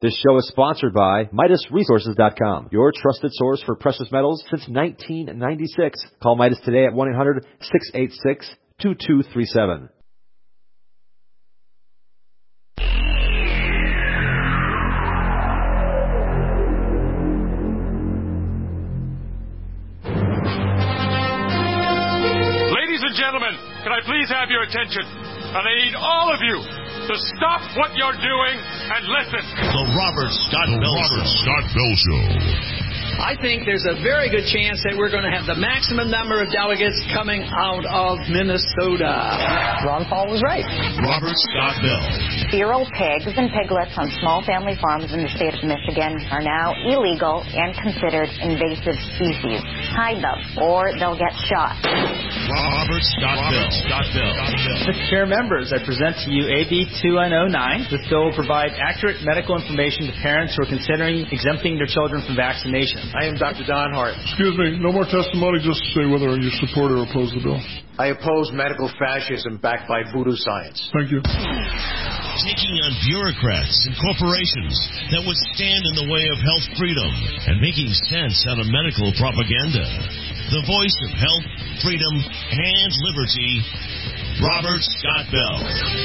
This show is sponsored by MidasResources.com, your trusted source for precious metals since 1996. Call Midas today at 1-800-686-2237. Ladies and gentlemen, can I please have your attention? And I need all of you to stop what you're doing and listen. The Robert Scott Bell Show. I think there's a very good chance that we're going to have the maximum number of delegates coming out of Minnesota. Ron Paul was right. Robert Scott Bell. Feral pigs and piglets on small family farms in the state of Michigan are now illegal and considered invasive species. Hide them, or they'll get shot. Robert Scott Bell. Mr. Chair, members, I present to you AB 2109. This bill will provide accurate medical information to parents who are considering exempting their children from vaccination. I am Dr. Don Hart. Excuse me, no more testimony, just say whether you support or oppose the bill. I oppose medical fascism backed by voodoo science. Thank you. Taking on bureaucrats and corporations that would stand in the way of health freedom and making sense out of medical propaganda. The voice of health, freedom, and liberty, Robert Scott Bell.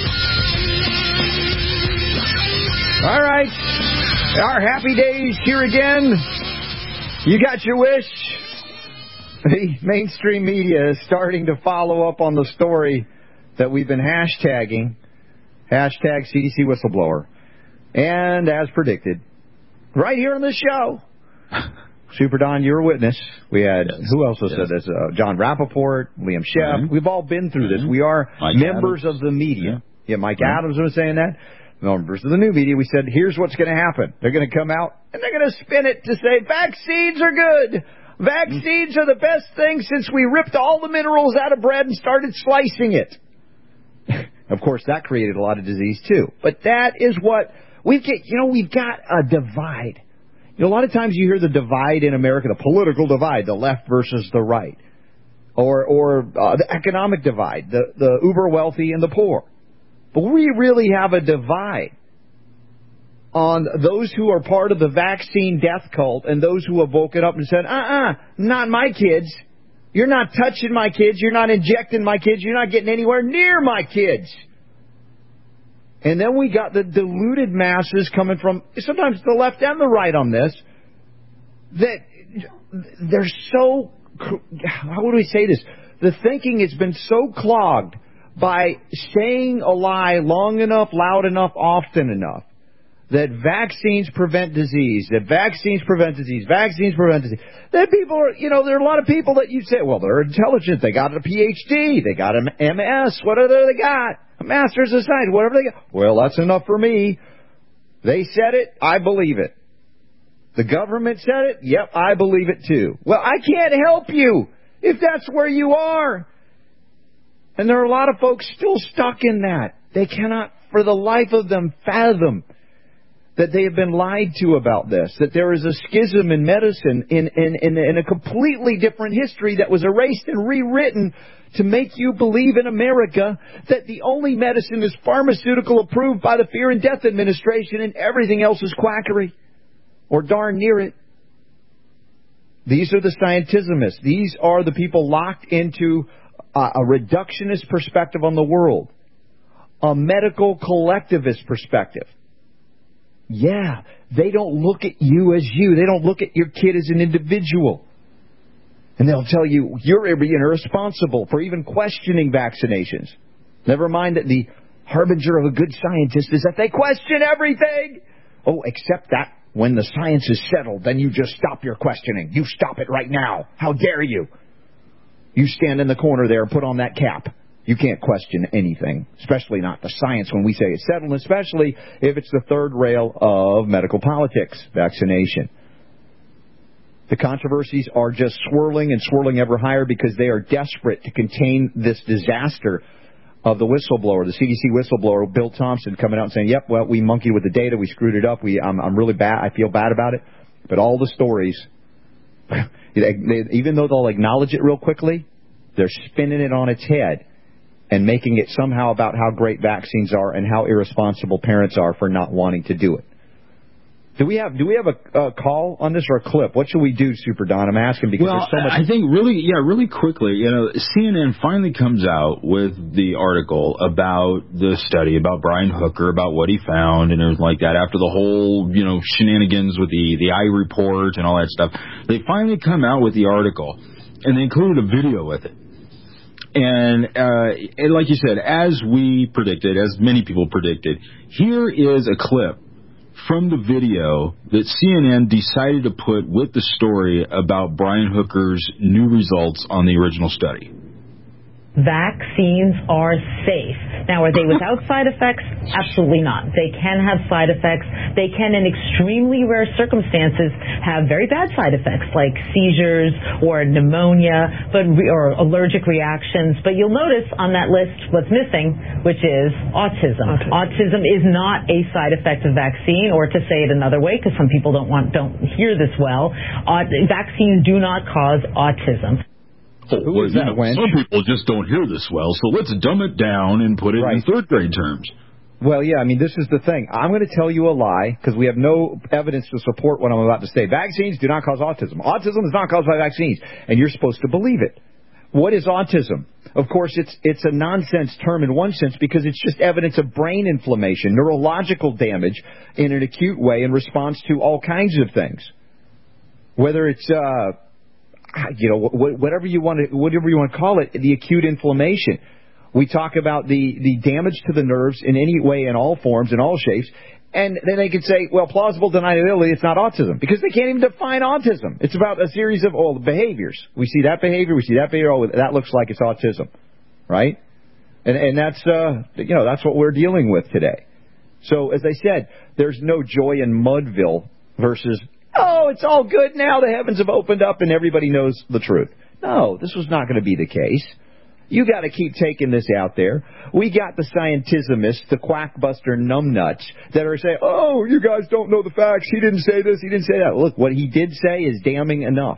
All right. Our happy days here again. You got your wish. The mainstream media is starting to follow up on the story that we've been hashtagging. Hashtag CDC whistleblower. And as predicted, right here on this show, Super Don, you're a witness. We had, who else said this? John Rappaport, Liam Sheff. Mm-hmm. We've all been through this. We are Mike members Adams. Of the media. Yeah, Mike Adams was saying that. Members of the new media, we said, here's what's going to happen. They're going to come out, and they're going to spin it to say, vaccines are good. Vaccines are the best thing since we ripped all the minerals out of bread and started slicing it. Of course, that created a lot of disease, too. But that is what we've got a divide. A lot of times you hear the divide in America, the political divide, the left versus the right, or the economic divide, the uber wealthy and the poor. But we really have a divide on those who are part of the vaccine death cult and those who have woken up and said, not my kids. You're not touching my kids. You're not injecting my kids. You're not getting anywhere near my kids. And then we got the deluded masses coming from sometimes the left and the right on this, that they're so, how would we say this? The thinking has been so clogged by saying a lie long enough, loud enough, often enough, that vaccines prevent disease, that vaccines prevent disease. That people are, there are a lot of people that you say, well, they're intelligent, they got a PhD, they got an MS, whatever they got, a Master's of Science, whatever they got. Well, that's enough for me. They said it, I believe it. The government said it, yep, I believe it too. Well, I can't help you if that's where you are. And there are a lot of folks still stuck in that. They cannot, for the life of them, fathom that they have been lied to about this, that there is a schism in medicine in a completely different history that was erased and rewritten to make you believe in America that the only medicine is pharmaceutical approved by the Fear and Death Administration and everything else is quackery, or darn near it. These are the scientismists. These are the people locked into a reductionist perspective on the world, a medical collectivist perspective. Yeah, they don't look at you as you. They don't look at your kid as an individual. And they'll tell you, you're being irresponsible for even questioning vaccinations. Never mind that the harbinger of a good scientist is that they question everything. Oh, except that when the science is settled, then you just stop your questioning. You stop it right now. How dare you? You stand in the corner there and put on that cap. You can't question anything, especially not the science when we say it's settled, especially if it's the third rail of medical politics, vaccination. The controversies are just swirling and swirling ever higher because they are desperate to contain this disaster of the whistleblower, the CDC whistleblower, Bill Thompson, coming out and saying, yep, well, we monkeyed with the data, we screwed it up, I'm really bad, I feel bad about it. But all the stories, even though they'll acknowledge it real quickly, they're spinning it on its head and making it somehow about how great vaccines are and how irresponsible parents are for not wanting to do it. Do we have a call on this or a clip? What should we do, Super Don? I'm asking because there's so much. I think really quickly, CNN finally comes out with the article about the study, about Brian Hooker, about what he found and everything like that. After the whole, shenanigans with the I report and all that stuff, they finally come out with the article, and they included a video with it. And like you said, as we predicted, as many people predicted, here is a clip from the video that CNN decided to put with the story about Brian Hooker's new results on the original study. Vaccines are safe. Now, are they without side effects? Absolutely not. They can have side effects. They can, in extremely rare circumstances, have very bad side effects like seizures or pneumonia, or allergic reactions. But you'll notice on that list what's missing, which is autism. Autism is not a side effect of vaccine, or to say it another way, because some people don't hear this well. Vaccines do not cause autism. Some people just don't hear this well, so let's dumb it down and put it in third-grade terms. Well, yeah, this is the thing. I'm going to tell you a lie because we have no evidence to support what I'm about to say. Vaccines do not cause autism. Autism is not caused by vaccines, and you're supposed to believe it. What is autism? Of course, it's a nonsense term in one sense because it's just evidence of brain inflammation, neurological damage in an acute way in response to all kinds of things. Whether it's whatever you want to call it, the acute inflammation. We talk about the damage to the nerves in any way, in all forms, in all shapes, and then they could say, well, plausible deniability, it's not autism, because they can't even define autism. It's about a series of behaviors. We see that behavior, that looks like it's autism, right? And that's that's what we're dealing with today. So, as I said, there's no joy in Mudville versus, it's all good now, the heavens have opened up and everybody knows the truth. No, this was not going to be the case. You got to keep taking this out there. We got the scientismists, the quackbuster numbnuts that are saying, you guys don't know the facts. He didn't say this, he didn't say that. Look, what he did say is damning enough.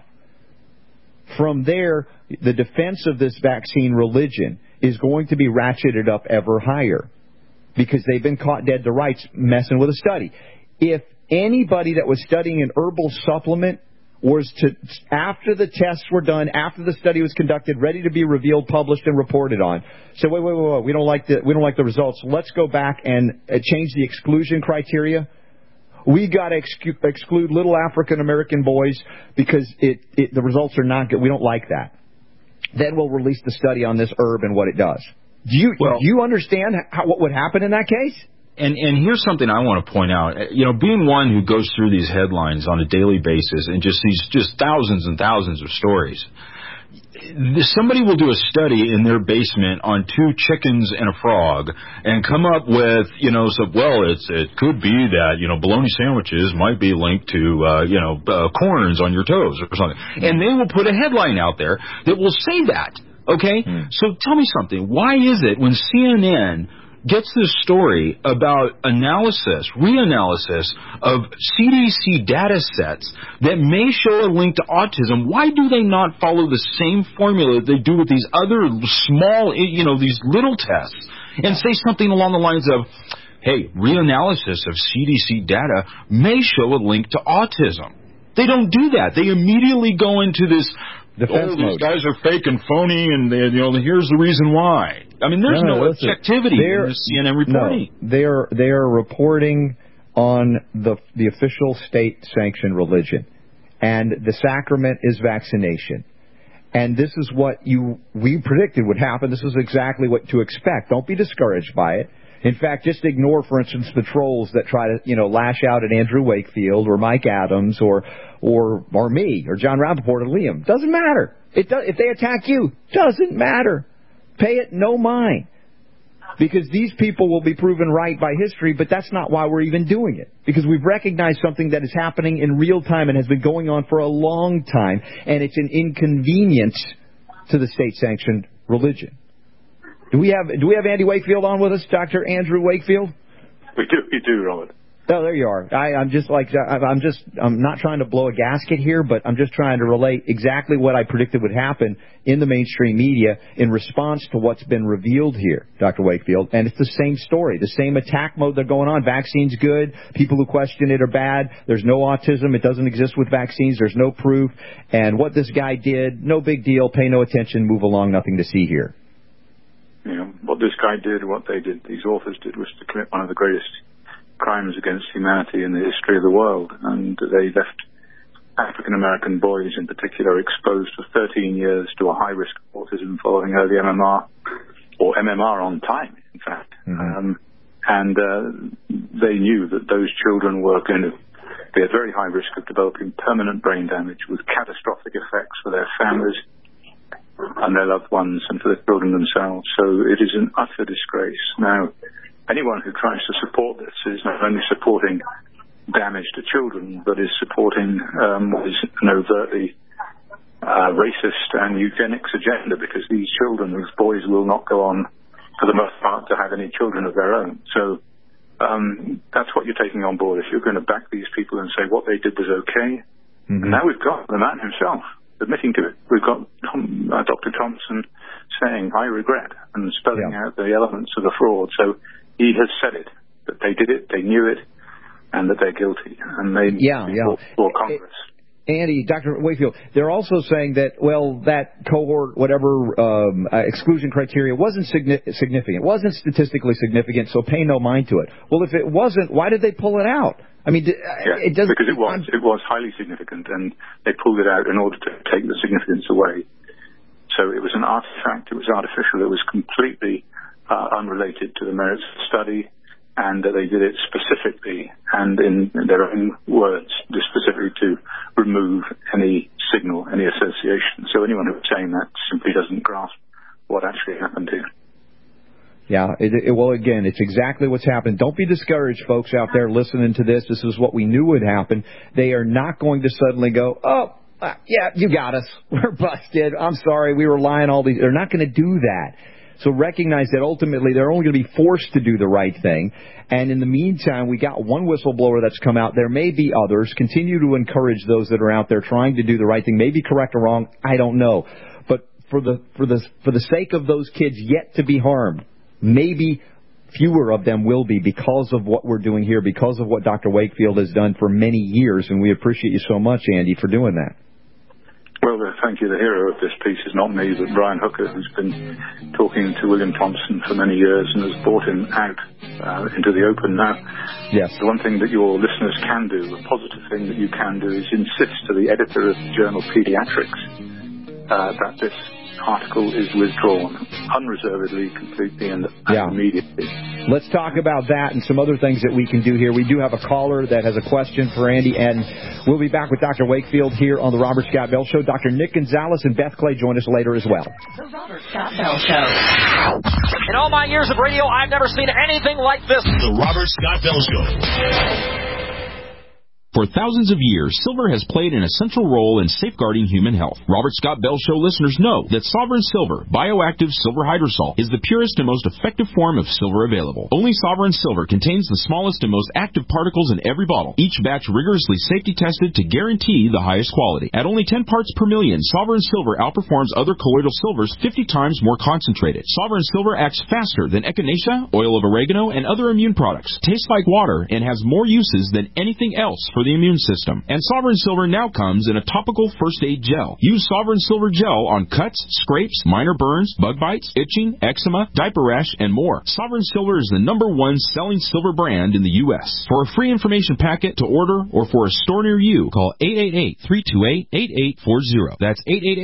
From there, the defense of this vaccine religion is going to be ratcheted up ever higher because they've been caught dead to rights messing with a study. If anybody that was studying an herbal supplement was to, after the tests were done, after the study was conducted, ready to be revealed, published, and reported on, say, wait, we don't like the results. Let's go back and change the exclusion criteria. We got to exclude little African American boys because the results are not good. We don't like that. Then we'll release the study on this herb and what it does. Do you understand what would happen in that case? And here's something I want to point out. Being one who goes through these headlines on a daily basis and just thousands and thousands of stories, somebody will do a study in their basement on 2 chickens and a frog and come up with, it could be that, bologna sandwiches might be linked to, corns on your toes or something. And they will put a headline out there that will say that. Okay? So tell me something. Why is it when CNN gets this story about reanalysis of CDC data sets that may show a link to autism, why do they not follow the same formula they do with these other small, these little tests and say something along the lines of, hey, reanalysis of CDC data may show a link to autism? They don't do that. They immediately go into this, these guys are fake and phony, and here's the reason why. There's no objectivity in the CNN reporting. No, they are reporting on the official state-sanctioned religion, and the sacrament is vaccination. And this is what we predicted would happen. This is exactly what to expect. Don't be discouraged by it. In fact, just ignore, for instance, the trolls that try to, lash out at Andrew Wakefield or Mike Adams or me or John Rappaport or Liam. Doesn't matter. If they attack you, doesn't matter. Pay it no mind. Because these people will be proven right by history, but that's not why we're even doing it. Because we've recognized something that is happening in real time and has been going on for a long time, and it's an inconvenience to the state-sanctioned religion. Do we have Andy Wakefield on with us, Dr. Andrew Wakefield? We do, Roland. Oh, there you are. I'm not trying to blow a gasket here, but I'm just trying to relate exactly what I predicted would happen in the mainstream media in response to what's been revealed here, Dr. Wakefield. And it's the same story, the same attack mode they're going on. Vaccines good. People who question it are bad. There's no autism. It doesn't exist with vaccines. There's no proof. And what this guy did, no big deal. Pay no attention. Move along. Nothing to see here. You know, what this guy did, what they did, these authors did, was to commit one of the greatest crimes against humanity in the history of the world. And they left African-American boys in particular exposed for 13 years to a high risk of autism following early MMR, or MMR on time, in fact. Mm-hmm. They knew that those children were going to be at very high risk of developing permanent brain damage with catastrophic effects for their families and their loved ones and for the children themselves. So it is an utter disgrace. Now, anyone who tries to support this is not only supporting damage to children, but is supporting what is an overtly racist and eugenics agenda, because these children, these boys, will not go on, for the most part, to have any children of their own. So that's what you're taking on board. If you're going to back these people and say what they did was okay, and now we've got the man himself admitting to it. We've got Dr. Thompson saying, I regret, and spelling out the elements of the fraud. So he has said it, that they did it, they knew it, and that they're guilty. And they for Congress. Andy, Dr. Wakefield, they're also saying that, well, that cohort, whatever, exclusion criteria wasn't significant, wasn't statistically significant, so pay no mind to it. Well, if it wasn't, why did they pull it out? I mean, it doesn't... Because it was highly significant, and they pulled it out in order to take the significance away. So it was an artifact, it was artificial, it was completely unrelated to the merits of the study, and they did it specifically, and in their own words, specifically to remove any signal, any association. So anyone who's saying that simply doesn't grasp what actually happened here. Yeah, well, again, it's exactly what's happened. Don't be discouraged, folks out there listening to this. This is what we knew would happen. They are not going to suddenly go, oh, yeah, you got us. We're busted. I'm sorry. We were lying all these. They're not going to do that. So recognize that ultimately they're only going to be forced to do the right thing. And in the meantime, we got one whistleblower that's come out. There may be others. Continue to encourage those that are out there trying to do the right thing. Maybe correct or wrong. I don't know. But for the sake of those kids yet to be harmed, maybe fewer of them will be, because of what we're doing here, because of what Dr. Wakefield has done for many years. And we appreciate you so much, Andy, for doing that. Well, thank you. The hero of this piece is not me, but Brian Hooker, who's been talking to William Thompson for many years and has brought him out into the open now. Yes. The one thing that your listeners can do, a positive thing that you can do, is insist to the editor of the journal Pediatrics that this article is withdrawn unreservedly, completely, and immediately. Let's talk about that and some other things that we can do here. We do have a caller that has a question for Andy, and we'll be back with Dr. Wakefield here on the Robert Scott Bell Show. Dr. Nick Gonzalez and Beth Clay join us later as well. The Robert Scott Bell Show. In all my years of radio, I've never seen anything like this. The Robert Scott Bell Show. For thousands of years, silver has played an essential role in safeguarding human health. Robert Scott Bell Show listeners know that Sovereign Silver, bioactive silver hydrosol, is the purest and most effective form of silver available. Only Sovereign Silver contains the smallest and most active particles in every bottle, each batch rigorously safety tested to guarantee the highest quality. At only 10 parts per million, Sovereign Silver outperforms other colloidal silvers 50 times more concentrated. Sovereign Silver acts faster than echinacea, oil of oregano, and other immune products, tastes like water, and has more uses than anything else for the immune system. And Sovereign Silver now comes in a topical first aid gel. Use Sovereign Silver gel on cuts, scrapes, minor burns, bug bites, itching, eczema, diaper rash, and more. Sovereign Silver is the #1 selling silver brand in the U.S. For a free information packet to order or for a store near you, call 888-328-8840. That's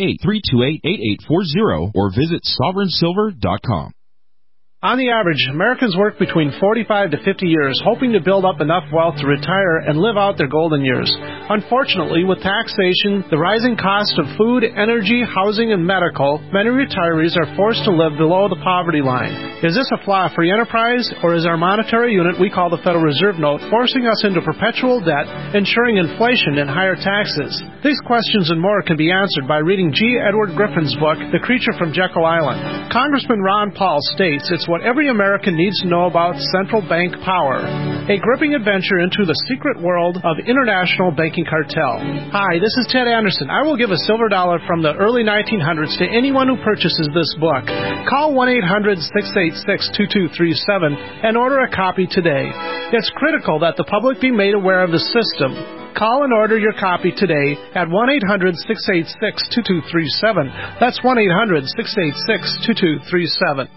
888-328-8840 or visit sovereignsilver.com. On the average, Americans work between 45 to 50 years, hoping to build up enough wealth to retire and live out their golden years. Unfortunately, with taxation, the rising cost of food, energy, housing, and medical, many retirees are forced to live below the poverty line. Is this a flaw free enterprise, or is our monetary unit we call the Federal Reserve Note forcing us into perpetual debt, ensuring inflation and higher taxes? These questions and more can be answered by reading G. Edward Griffin's book, The Creature from Jekyll Island. Congressman Ron Paul states it's what every American needs to know about central bank power. A gripping adventure into the secret world of international banking cartel. Hi, this is Ted Anderson. I will give a silver dollar from the early 1900s to anyone who purchases this book. Call 1-800-686-2237 and order a copy today. It's critical that the public be made aware of the system. Call and order your copy today at 1-800-686-2237. That's 1-800-686-2237.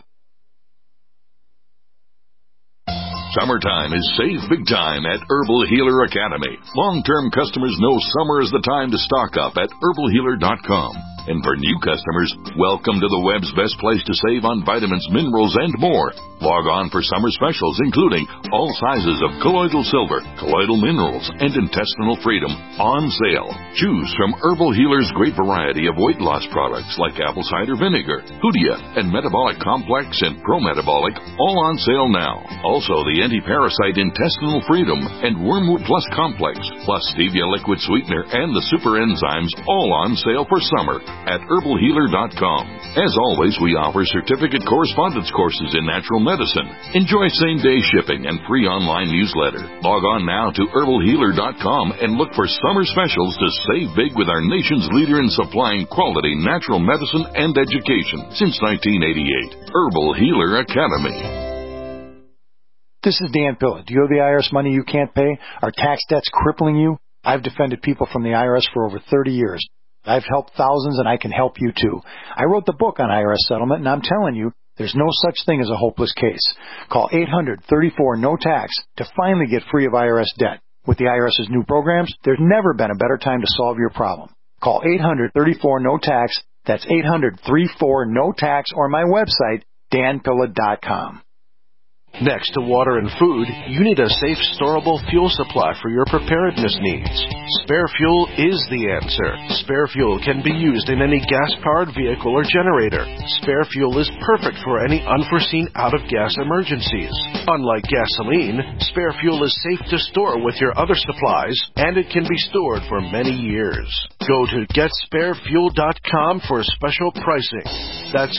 Summertime is save big time at Herbal Healer Academy. Long-term customers know summer is the time to stock up at herbalhealer.com. And for new customers, welcome to the web's best place to save on vitamins, minerals, and more. Log on for summer specials, including all sizes of colloidal silver, colloidal minerals, and intestinal freedom on sale. Choose from Herbal Healer's great variety of weight loss products like apple cider vinegar, Hoodia, and Metabolic Complex and Pro-Metabolic, all on sale now. Also, the anti-parasite intestinal freedom and Wormwood Plus Complex, plus stevia liquid sweetener and the super enzymes, all on sale for summer at herbalhealer.com. As always, we offer certificate correspondence courses in natural medicine. Enjoy same-day shipping and free online newsletter. Log on now to herbalhealer.com and look for summer specials to save big with our nation's leader in supplying quality natural medicine and education since 1988. Herbal Healer Academy. This is Dan Pilla. Do you owe the IRS money you can't pay? Are tax debts crippling you? I've defended people from the IRS for over 30 years. I've helped thousands, and I can help you too. I wrote the book on IRS settlement, and I'm telling you, there's no such thing as a hopeless case. Call 800-34-NO-TAX to finally get free of IRS debt. With the IRS's new programs, there's never been a better time to solve your problem. Call 800-34-NO-TAX. That's 800-34-NO-TAX, or my website, danpilla.com. Next to water and food, you need a safe, storable fuel supply for your preparedness needs. Spare Fuel is the answer. Spare Fuel can be used in any gas-powered vehicle or generator. Spare Fuel is perfect for any unforeseen out-of-gas emergencies. Unlike gasoline, Spare Fuel is safe to store with your other supplies, and it can be stored for many years. Go to GetSpareFuel.com for special pricing. That's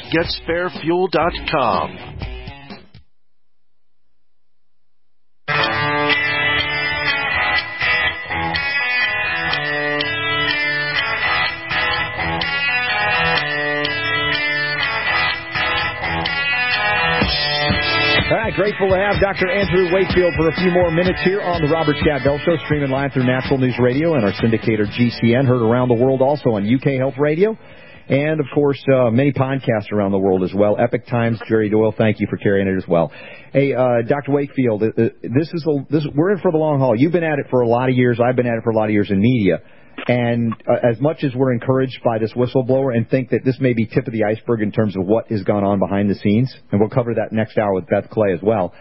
GetSpareFuel.com. All right, grateful to have Dr. Andrew Wakefield for a few more minutes here on the Robert Scott Bell Show, streaming live through Natural News Radio and our syndicator GCN, heard around the world also on UK Health Radio, and, of course, many podcasts around the world as well. Epic Times, Jerry Doyle, thank you for carrying it as well. Hey, Dr. Wakefield, we're in for the long haul. You've been at it for a lot of years. I've been at it for a lot of years in media. And as much as we're encouraged by this whistleblower and think that this may be tip of the iceberg in terms of what has gone on behind the scenes, and we'll cover that next hour with Beth Clay as well,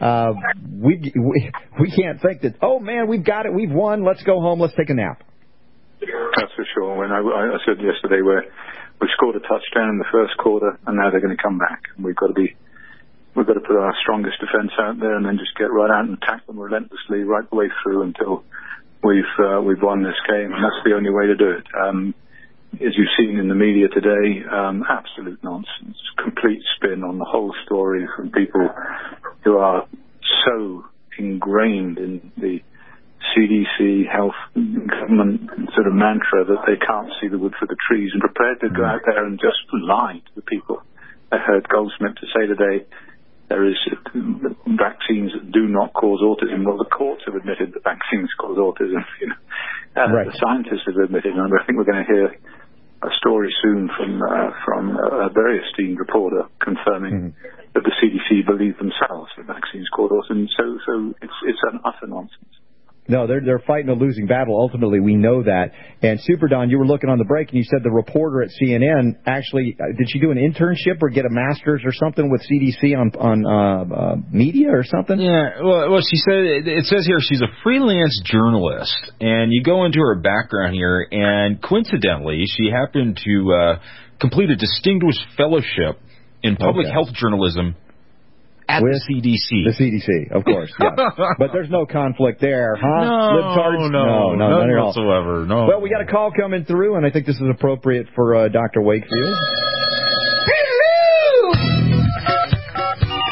we can't think that, oh, man, we've got it, we've won, let's go home, let's take a nap. That's for sure. When I said yesterday we scored a touchdown in the first quarter, and now they're going to come back. And we've got to put our strongest defense out there and then just get right out and attack them relentlessly right the way through until we've won this game, and that's the only way to do it. As you've seen in the media today, absolute nonsense, complete spin on the whole story from people who are so ingrained in the CDC health government sort of mantra that they can't see the wood for the trees, and prepared to go out there and just lie to the people. I heard Goldsmith to say today there is vaccines that do not cause autism. Well, the courts have admitted that vaccines cause autism. Right. The scientists have admitted, and I think we're going to hear a story soon from a very esteemed reporter confirming that the CDC believe themselves that vaccines cause autism. So it's an utter nonsense. No, they're fighting a losing battle. Ultimately, we know that. And Super Don, you were looking on the break, and you said the reporter at CNN actually did she do an internship or get a master's or something with CDC on media or something? Yeah. Well, she said it says here she's a freelance journalist, and you go into her background here, and coincidentally, she happened to complete a distinguished fellowship in public health journalism. At the CDC. The CDC, of course, yes. But there's no conflict there, huh? No, none whatsoever. No. Well, we got a call coming through, and I think this is appropriate for Dr. Wakefield.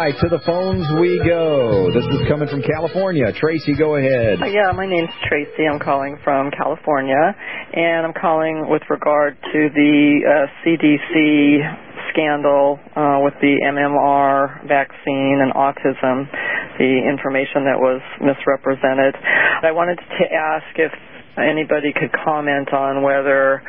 right, to the phones we go. This is coming from California. Tracy, go ahead. Yeah, my name's Tracy. I'm calling from California, and I'm calling with regard to the CDC scandal with the MMR vaccine and autism, the information that was misrepresented. I wanted to ask if anybody could comment on whether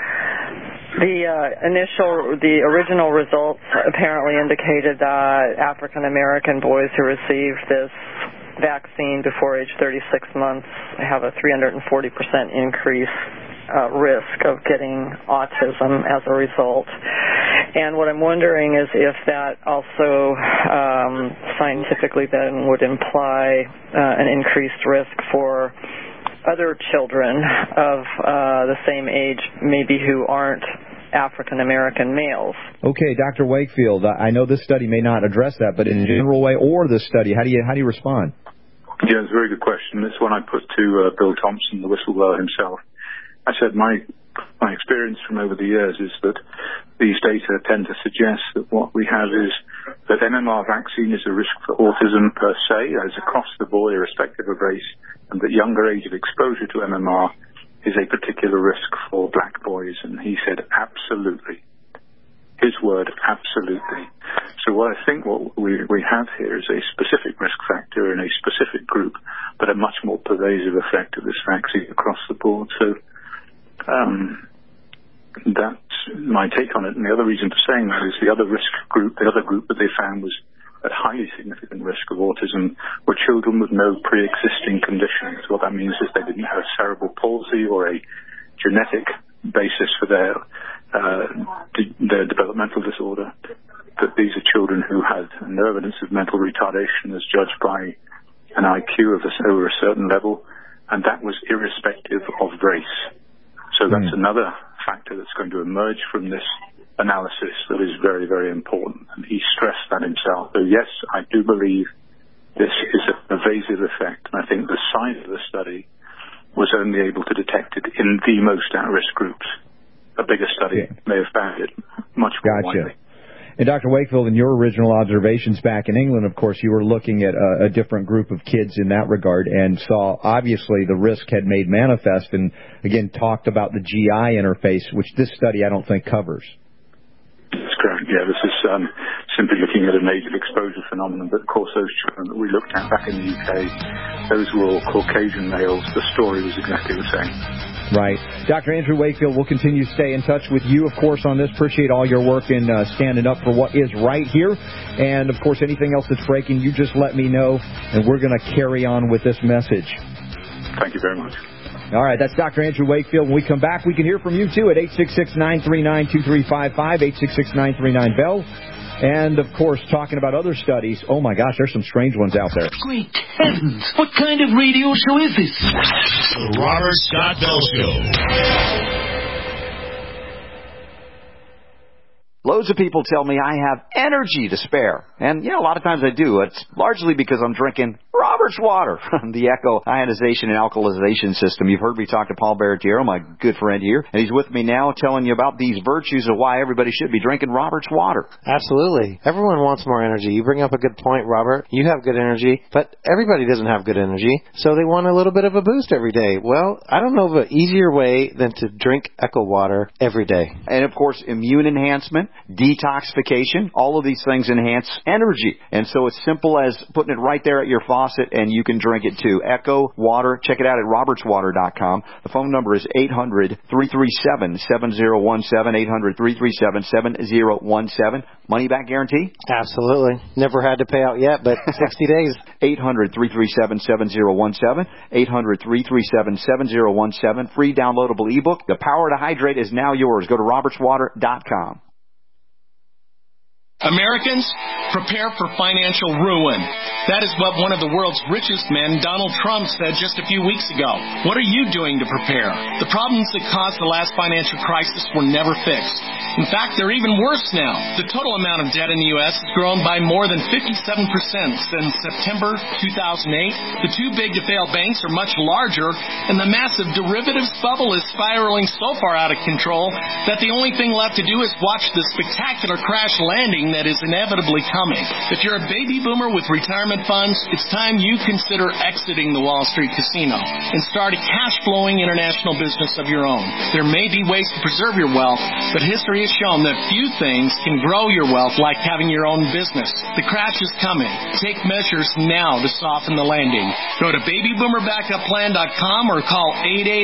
the original results apparently indicated that African American boys who received this vaccine before age 36 months have a 340% increase risk of getting autism as a result. And what I'm wondering is if that also scientifically then would imply an increased risk for other children of the same age, maybe who aren't African-American males. Okay, Dr. Wakefield, I know this study may not address that, but in a general way, or this study, how do you respond? Yeah, it's a very good question. This one I put to Bill Thompson, the whistleblower himself. I said my experience from over the years is that these data tend to suggest that what we have is that MMR vaccine is a risk for autism per se, as across the board, irrespective of race, and that younger age of exposure to MMR is a particular risk for black boys. And he said, absolutely. His word, absolutely. So what I think what we have here is a specific risk factor in a specific group, but a much more pervasive effect of this vaccine across the board. So that's my take on it. And the other reason for saying that is the other group that they found was at highly significant risk of autism were children with no pre-existing conditions. What that means is they didn't have cerebral palsy or a genetic basis for their developmental disorder. That these are children who had no evidence of mental retardation as judged by an IQ of over a certain level, and that was irrespective of race. So that's another factor that's going to emerge from this analysis that is very, very important, and he stressed that himself. So yes, I do believe this is a pervasive effect, and I think the size of the study was only able to detect it in the most at-risk groups. A bigger study may have found it much more widely. And Dr. Wakefield, in your original observations back in England, of course, you were looking at a different group of kids in that regard and saw, obviously, the risk had made manifest and, again, talked about the GI interface, which this study I don't think covers. That's correct. Yeah, this is simply looking at an age of exposure phenomenon. But, of course, those children that we looked at back in the UK, those were all Caucasian males. The story was exactly the same. Right. Dr. Andrew Wakefield, we'll continue to stay in touch with you, of course, on this. Appreciate all your work in standing up for what is right here. And, of course, anything else that's breaking, you just let me know, and we're going to carry on with this message. Thank you very much. All right, that's Dr. Andrew Wakefield. When we come back, we can hear from you, too, at 866-939-2355, 866-939-BELL. And, of course, talking about other studies. Oh, my gosh, there's some strange ones out there. Great heavens! What kind of radio show is this? The Robert Scott Bell Show. Loads of people tell me I have energy to spare. And, yeah, a lot of times I do. It's largely because I'm drinking Robert's Water, the Echo ionization and alkalization system. You've heard me talk to Paul Baratiero, my good friend here, and he's with me now telling you about these virtues of why everybody should be drinking Robert's Water. Absolutely. Everyone wants more energy. You bring up a good point, Robert. You have good energy, but everybody doesn't have good energy, so they want a little bit of a boost every day. Well, I don't know of an easier way than to drink Echo Water every day. And, of course, immune enhancement, detoxification, all of these things enhance energy. And so it's simple as putting it right there at your faucet, and you can drink it too. Echo Water. Check it out at robertswater.com. The phone number is 800-337-7017, 800-337-7017. Money back guarantee? Absolutely. Never had to pay out yet, but 60 days. 800-337-7017, 800-337-7017. Free downloadable ebook. The Power to Hydrate is now yours. Go to robertswater.com. Americans, prepare for financial ruin. That is what one of the world's richest men, Donald Trump, said just a few weeks ago. What are you doing to prepare? The problems that caused the last financial crisis were never fixed. In fact, they're even worse now. The total amount of debt in the U.S. has grown by more than 57% since September 2008. The too big to fail banks are much larger, and the massive derivatives bubble is spiraling so far out of control that the only thing left to do is watch the spectacular crash landing spending that is inevitably coming. If you're a baby boomer with retirement funds, it's time you consider exiting the Wall Street casino and start a cash-flowing international business of your own. There may be ways to preserve your wealth, but history has shown that few things can grow your wealth like having your own business. The crash is coming. Take measures now to soften the landing. Go to babyboomerbackupPlan.com or call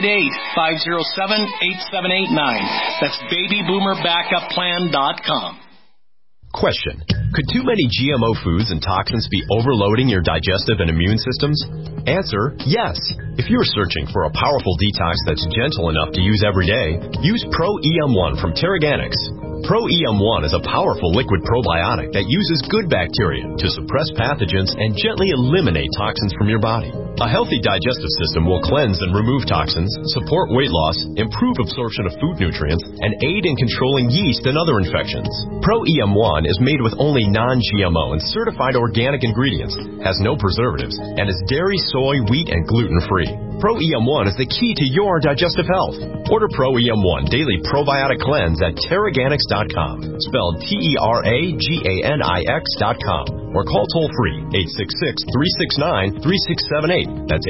888-507-8789. That's babyboomerbackupplan.com. Question. Could too many GMO foods and toxins be overloading your digestive and immune systems? Answer, yes. If you're searching for a powerful detox that's gentle enough to use every day, use Pro-EM1 from Terraganics. Pro-EM1 is a powerful liquid probiotic that uses good bacteria to suppress pathogens and gently eliminate toxins from your body. A healthy digestive system will cleanse and remove toxins, support weight loss, improve absorption of food nutrients, and aid in controlling yeast and other infections. Pro-EM1 is made with only non-GMO and certified organic ingredients, has no preservatives, and is dairy, soy, wheat, and gluten-free. Pro-EM1 is the key to your digestive health. Order Pro-EM1 Daily Probiotic Cleanse at Terraganics.com, spelled Terraganix.com, or call toll-free 866-369-3678. That's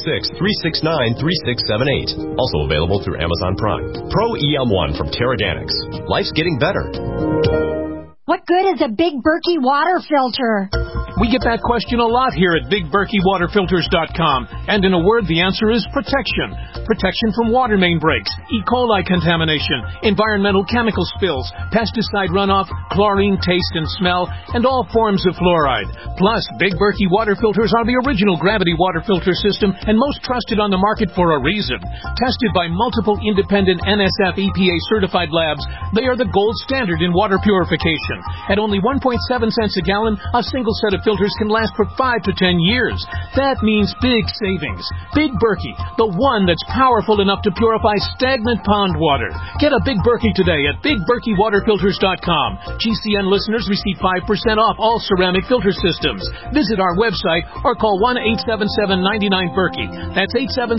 866-369-3678. Also available through Amazon Prime. Pro-EM1 from Terraganics. Life's getting better. What good is a Big Berkey water filter? We get that question a lot here at BigBerkeyWaterFilters.com. And in a word, the answer is protection. Protection from water main breaks, E. coli contamination, environmental chemical spills, pesticide runoff, chlorine taste and smell, and all forms of fluoride. Plus, Big Berkey water filters are the original gravity water filter system and most trusted on the market for a reason. Tested by multiple independent NSF EPA certified labs, they are the gold standard in water purification. At only 1.7 cents a gallon, a single set of filters can last for 5 to 10 years. That means big savings. Big Berkey, the one that's powerful enough to purify stagnant pond water. Get a Big Berkey today at BigBerkeyWaterFilters.com. GCN listeners receive 5% off all ceramic filter systems. Visit our website or call 1-877-99-BERKEY. That's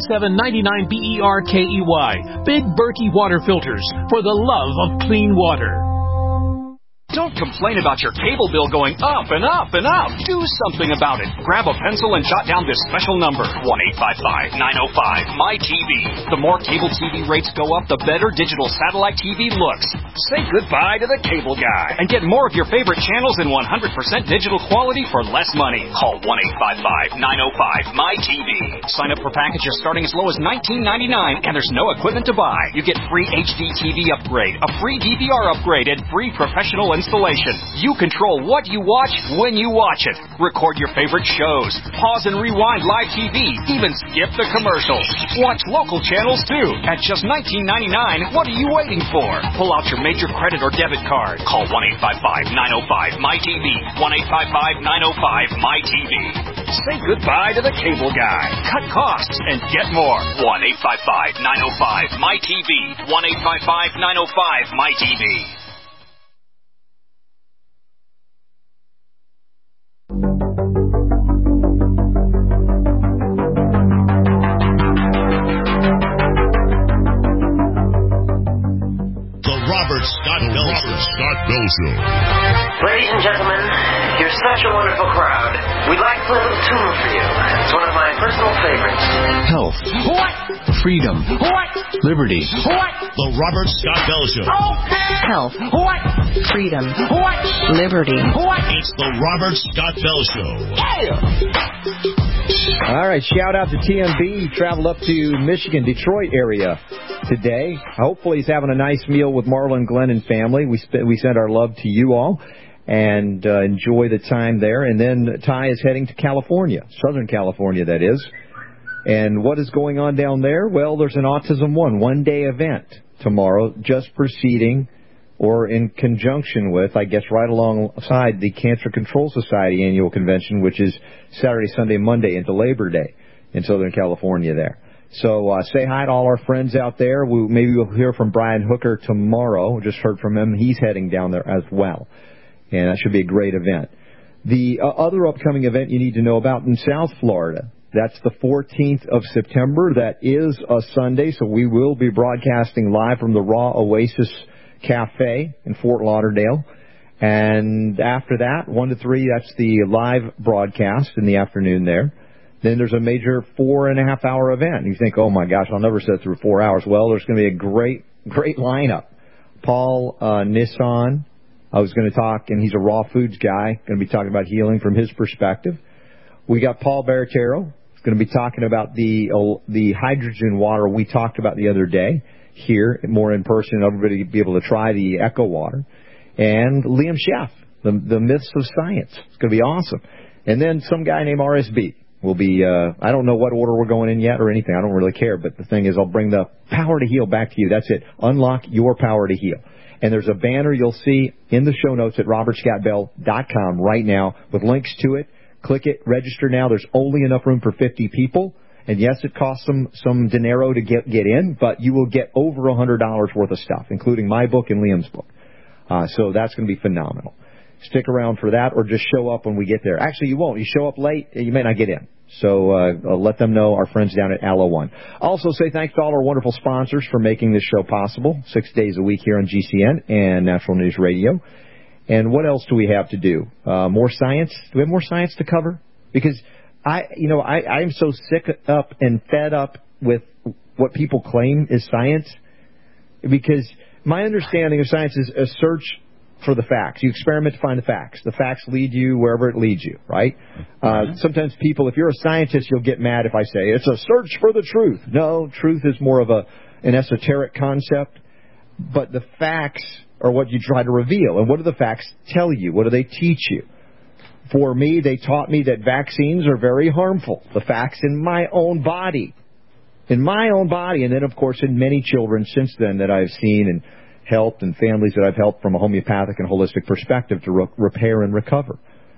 877-99-BERKEY. Big Berkey Water Filters, for the love of clean water. Don't complain about your cable bill going up and up and up. Do something about it. Grab a pencil and jot down this special number, 1-855-905-MY-TV. The more cable TV rates go up, the better digital satellite TV looks. Say goodbye to the cable guy and get more of your favorite channels in 100% digital quality for less money. Call 1-855-905-MY-TV. Sign up for packages starting as low as $19.99, and there's no equipment to buy. You get free HD TV upgrade, a free DVR upgrade, and free professional installation. You control what you watch when you watch it. Record your favorite shows. Pause and rewind live TV. Even skip the commercials. Watch local channels too. At just $19.99, what are you waiting for? Pull out your major credit or debit card. Call 1-855-905-MY-TV. 1-855-905-MY-TV. Say goodbye to the cable guy. Cut costs and get more. 1-855-905-MY-TV. 1-855-905-MY-TV. Robert Scott Bell Show. Ladies and gentlemen, you're such a wonderful crowd. We'd like to play a little tune for you. It's one of my personal favorites. Health. What? Freedom. What? Liberty. What? The Robert Scott Bell Show. Okay. Health. What? Freedom. What? Liberty. What? It's the Robert Scott Bell Show. Yeah! All right, shout out to TMB. He traveled up to Michigan, Detroit area today. Hopefully he's having a nice meal with Marlon, Glenn, and family. We send our love to you all and enjoy the time there. And then Ty is heading to California, Southern California, that is. And what is going on down there? Well, there's an Autism one-day event tomorrow, just preceding or in conjunction with, I guess, right alongside the Cancer Control Society annual convention, which is Saturday, Sunday, Monday into Labor Day in Southern California there. So say hi to all our friends out there. Maybe we'll hear from Brian Hooker tomorrow. Just heard from him. He's heading down there as well. And that should be a great event. The other upcoming event you need to know about in South Florida, that's the 14th of September. That is a Sunday, so we will be broadcasting live from the Raw Oasis Cafe in Fort Lauderdale. And after that, 1 to 3, that's the live broadcast in the afternoon there. Then there's a major 4.5-hour event. You think, oh, my gosh, I'll never sit through 4 hours. Well, there's going to be a great lineup. Paul Nissan, I was going to talk, and he's a raw foods guy, going to be talking about healing from his perspective. We got Paul Baratero, going to be talking about the hydrogen water we talked about the other day here, more in person, everybody be able to try the Echo Water. And Liam Schaff, the myths of science. It's going to be awesome. And then some guy named RSB will be, I don't know what order we're going in yet or anything. I don't really care. But the thing is, I'll bring the power to heal back to you. That's it. Unlock your power to heal. And there's a banner you'll see in the show notes at robertscottbell.com right now with links to it. Click it. Register now. There's only enough room for 50 people. And yes, it costs some dinero to get in, but you will get over $100 worth of stuff, including my book and Liam's book. So that's going to be phenomenal. Stick around for that, or just show up when we get there. Actually, you won't. You show up late, you may not get in. So let them know, our friends down at Allo One. Also say thanks to all our wonderful sponsors for making this show possible, 6 days a week here on GCN and Natural News Radio. And what else do we have to do? More science? Do we have more science to cover? Because I'm so sick up and fed up with what people claim is science, because my understanding of science is a search for the facts. You experiment to find the facts. The facts lead you wherever it leads you, right? Sometimes people, if you're a scientist, you'll get mad if I say it's a search for the truth. No, truth is more of an esoteric concept, but the facts are what you try to reveal. And what do the facts tell you? What do they teach you? For me, they taught me that vaccines are very harmful. The facts in my own body. In my own body, and then, of course, in many children since then that I've seen and helped, and families that I've helped from a homeopathic and holistic perspective to repair and recover.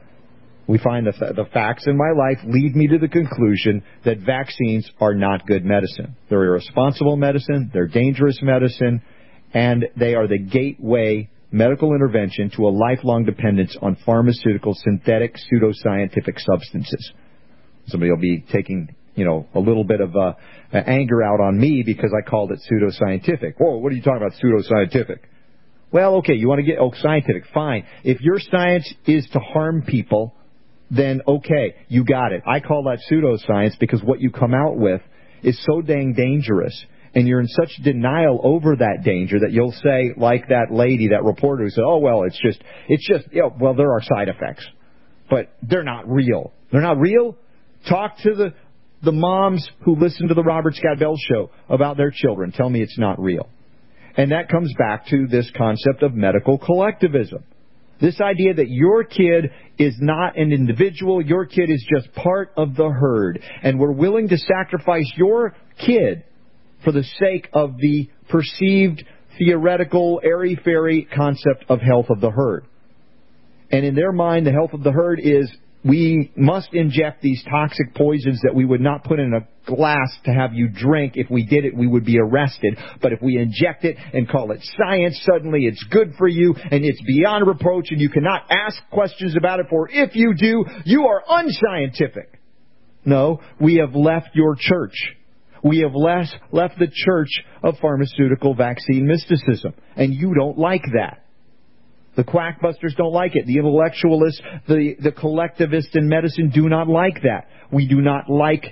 We find the facts in my life lead me to the conclusion that vaccines are not good medicine. They're irresponsible medicine, they're dangerous medicine, and they are the gateway medical intervention to a lifelong dependence on pharmaceutical, synthetic, pseudoscientific substances. Somebody will be taking a little bit of anger out on me because I called it pseudoscientific. Whoa, what are you talking about, pseudoscientific? Well, okay, you want to get scientific, fine. If your science is to harm people, then okay, you got it. I call that pseudoscience because what you come out with is so dang dangerous, and you're in such denial over that danger that you'll say, like that lady, that reporter who said, oh, well, it's just, well, there are side effects, but they're not real. They're not real? Talk to the moms who listen to the Robert Scott Bell Show about their children. Tell me it's not real. And that comes back to this concept of medical collectivism. This idea that your kid is not an individual, your kid is just part of the herd, and we're willing to sacrifice your kid for the sake of the perceived, theoretical, airy-fairy concept of health of the herd. And in their mind, the health of the herd is we must inject these toxic poisons that we would not put in a glass to have you drink. If we did it, we would be arrested. But if we inject it and call it science, suddenly it's good for you and it's beyond reproach and you cannot ask questions about it, for if you do, you are unscientific. No, we have left your church. We have left the church of pharmaceutical vaccine mysticism, and you don't like that. The quackbusters don't like it. The intellectualists, the collectivists in medicine do not like that. We do not like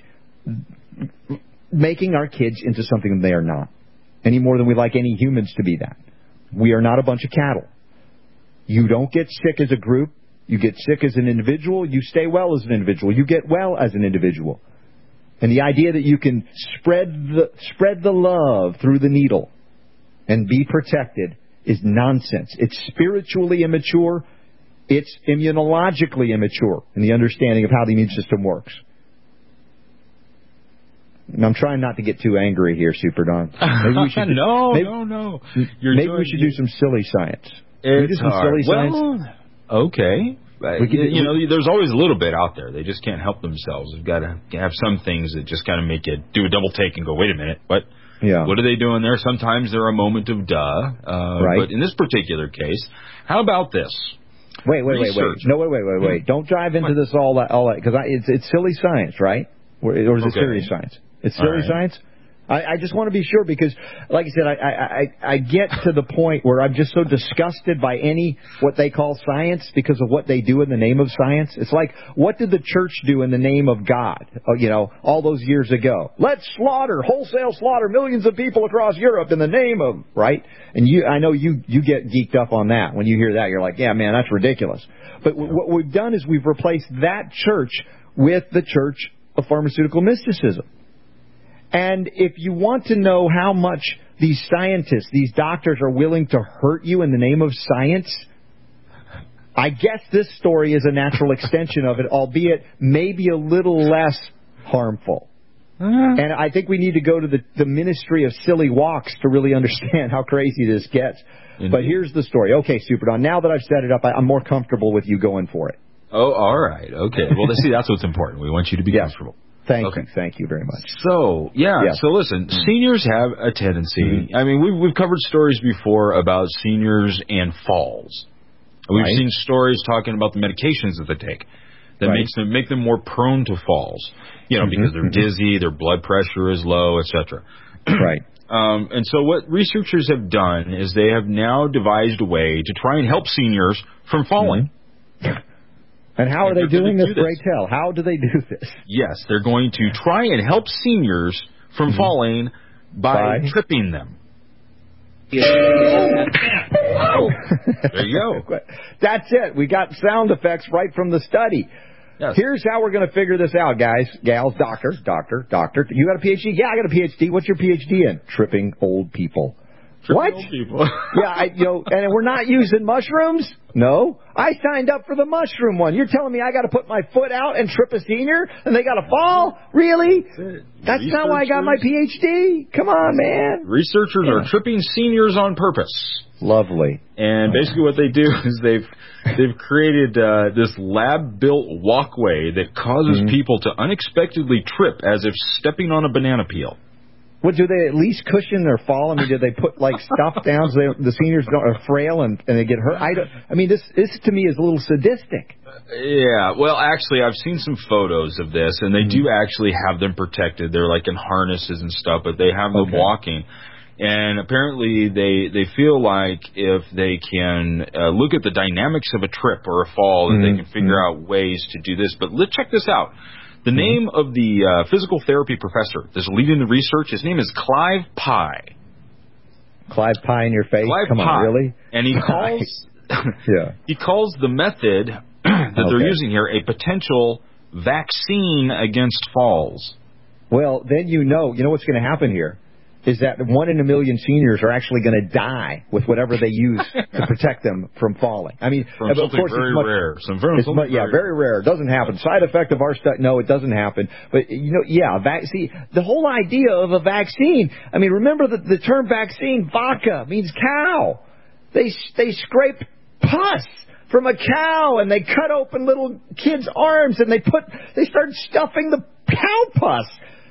making our kids into something they are not, any more than we like any humans to be that. We are not a bunch of cattle. You don't get sick as a group. You get sick as an individual. You stay well as an individual. You get well as an individual. And the idea that you can spread the love through the needle and be protected is nonsense. It's spiritually immature. It's immunologically immature in the understanding of how the immune system works. And I'm trying not to get too angry here, Super Don. Maybe we should no. Maybe we should do some silly science. It's hard. Science? Okay. There's always a little bit out there. They just can't help themselves. They've got to have some things that just kind of make you do a double take and go, wait a minute, what? Yeah. What are they doing there? Sometimes they're a moment of right. But in this particular case, how about this? Wait. No, wait. Don't dive into this all that, because it's silly science, right? Or is it serious science? It's serious science? I just want to be sure because, like I said, I get to the point where I'm just so disgusted by what they call science because of what they do in the name of science. It's like, what did the church do in the name of God, all those years ago? Let's wholesale slaughter millions of people across Europe in the name of, right? And I know you get geeked up on that. When you hear that, you're like, yeah, man, that's ridiculous. But what we've done is we've replaced that church with the church of pharmaceutical mysticism. And if you want to know how much these scientists, these doctors are willing to hurt you in the name of science, I guess this story is a natural extension of it, albeit maybe a little less harmful. And I think we need to go to the Ministry of Silly Walks to really understand how crazy this gets. Indeed. But here's the story. Okay, Super Don, now that I've set it up, I'm more comfortable with you going for it. Oh, all right. Okay. Well, see, that's what's important. We want you to be comfortable. Thank you very much. So, so listen, seniors have a tendency, I mean, we've covered stories before about seniors and falls. We've seen stories talking about the medications that they take that make them more prone to falls, because they're dizzy, their blood pressure is low, etc. Right. And so what researchers have done is they have now devised a way to try and help seniors from falling. And how are they doing this, Pray tell? How do they do this? Yes, they're going to try and help seniors from falling by tripping them. There you go. That's it. We got sound effects right from the study. Yes. Here's how we're going to figure this out, guys, gals, doctor. You got a PhD? Yeah, I got a PhD. What's your PhD in? Tripping old people. What? Old people. And we're not using mushrooms? No. I signed up for the mushroom one. You're telling me I got to put my foot out and trip a senior and they got to fall? Really? That's not why I got my PhD. Come on, man. Researchers are tripping seniors on purpose. Lovely. And basically what they do is they've created this lab-built walkway that causes people to unexpectedly trip as if stepping on a banana peel. Well, do they at least cushion their fall? I mean, do they put stuff down so the seniors are frail and they get hurt? This to me is a little sadistic. Yeah, well, actually, I've seen some photos of this, and they do actually have them protected. They're like in harnesses and stuff, but they have them walking. And apparently they feel like if they can look at the dynamics of a trip or a fall, that they can figure out ways to do this. But let's check this out. The name of the physical therapy professor that's leading the research, his name is Clive Pye. Clive Pye in your face? Come on, really? And he calls he calls the method that they're using here a potential vaccine against falls. Well, then you know what's going to happen here is that 1 in a million seniors are actually going to die with whatever they use to protect them from falling. I mean, of course, very rare. Very rare. It doesn't happen. Side effect of our stuff? No, it doesn't happen. But the whole idea of a vaccine. I mean, remember the term vaccine? Vaca means cow. They scrape pus from a cow and they cut open little kids' arms and they start stuffing the cow pus